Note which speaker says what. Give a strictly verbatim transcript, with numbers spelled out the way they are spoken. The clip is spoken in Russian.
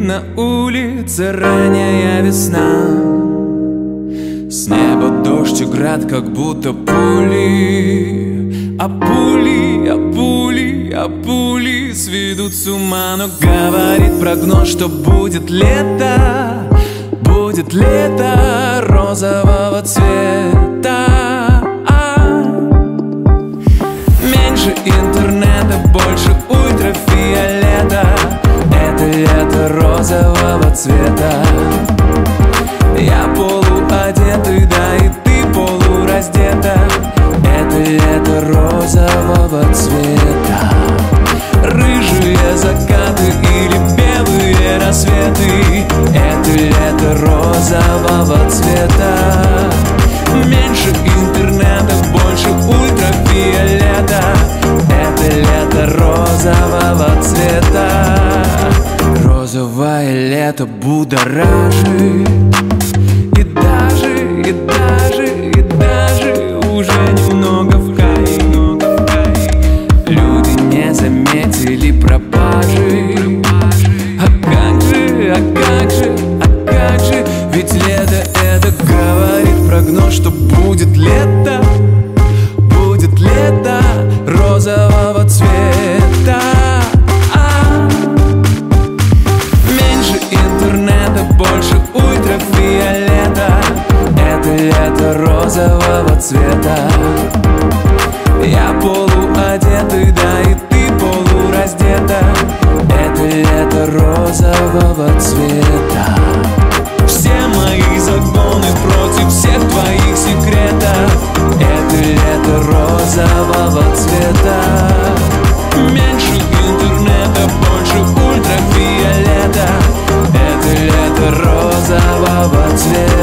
Speaker 1: на улице ранняя весна. С неба дождь и град, как будто пули. А пули, а пули, а пули сведут с ума. Но говорит прогноз, что будет лето, будет лето розового цвета. Меньше интернета, больше ультрафиолета. Это лето розового цвета. Я полуодетый, да и ты полураздета. Это лето розового цвета. Рыжие закаты или белые рассветы. Это лето розового цвета. Меньше интернета, больше ультрафиолета. Это лето розового цвета. Розовое лето будоражит. И даже, и даже, и даже уже немного в кайф. Люди не заметили пропажи. А как же, а как же, а как же? Ведь лето это говорит прогноз, что будет лето. Будет лето розового цвета. Меньше интернета, больше ультрафиолета. Это лето розового цвета. Я полуодетый, да и ты полураздета. Это лето розового цвета. Все мои законы против всех твоих секретов. Это лето розового цвета. Меньше интернета, больше ультрафиолета. Это лето розового цвета.